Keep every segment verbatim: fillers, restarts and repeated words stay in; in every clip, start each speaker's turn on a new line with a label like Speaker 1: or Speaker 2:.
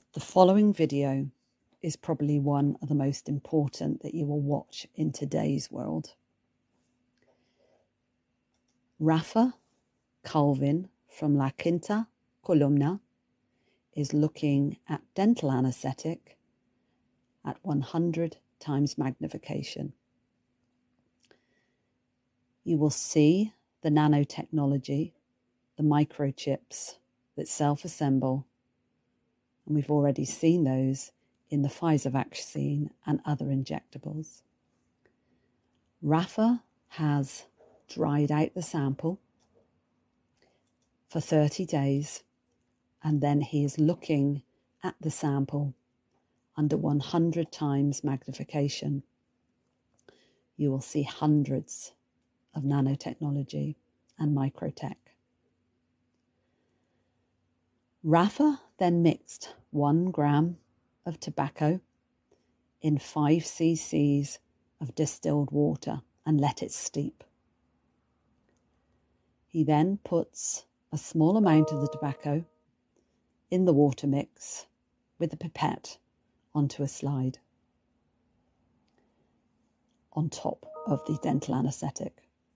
Speaker 1: The following video is probably one of the most important that you will watch in today's world. Rafa Calvin from La Quinta Columna is looking at dental anesthetic at one hundred times magnification. You will see the nanotechnology, the microchips that self-assemble, and we've already seen those in the Pfizer vaccine and other injectables. Rafa has dried out the sample for thirty days, and then he is looking at the sample under one hundred times magnification. You will see hundreds of nanotechnology and microtech. Rafa then mixed one gram of tobacco in five cc's of distilled water and let it steep. He then puts a small amount of the tobacco in the water mix with a pipette onto a slide on top of the dental anesthetic.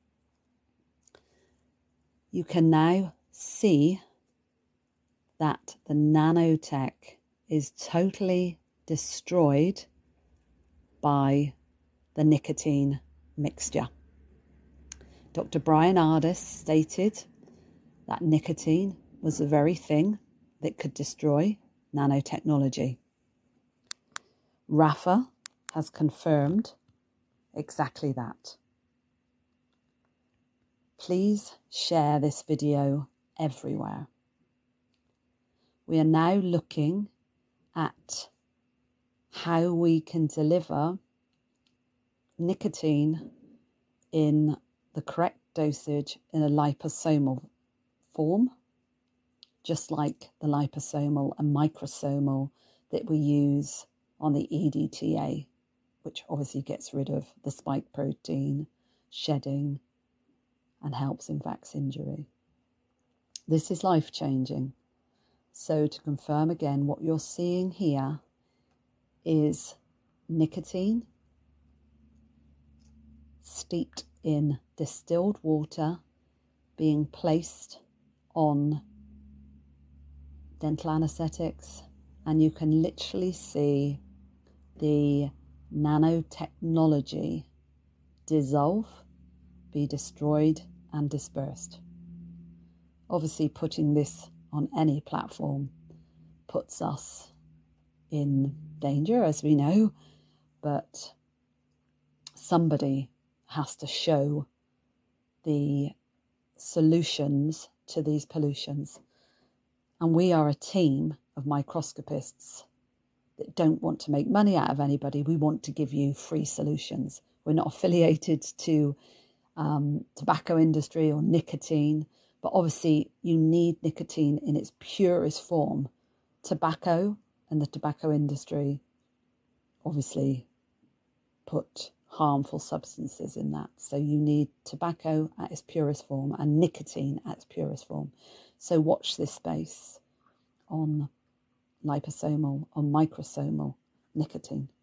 Speaker 1: You can now see that the nanotech is totally destroyed by the nicotine mixture. Doctor Bryan Ardis stated that nicotine was the very thing that could destroy nanotechnology. Rafa has confirmed exactly that. Please share this video everywhere. We are now looking at how we can deliver nicotine in the correct dosage in a liposomal form, just like the liposomal and microsomal that we use on the E D T A, which obviously gets rid of the spike protein, shedding, and helps in vax injury. This is life-changing. So to confirm again, what you're seeing here is nicotine steeped in distilled water being placed on dental anesthetics, and you can literally see the nanotechnology dissolve, be destroyed and dispersed. Obviously, putting this on any platform puts us in danger, as we know, but somebody has to show the solutions to these pollutions. And we are a team of microscopists that don't want to make money out of anybody. We want to give you free solutions. We're not affiliated to um, tobacco industry or nicotine, but obviously you need nicotine in its purest form. Tobacco and the tobacco industry obviously put harmful substances in that. So you need tobacco at its purest form and nicotine at its purest form. So watch this space on liposomal, on microsomal nicotine.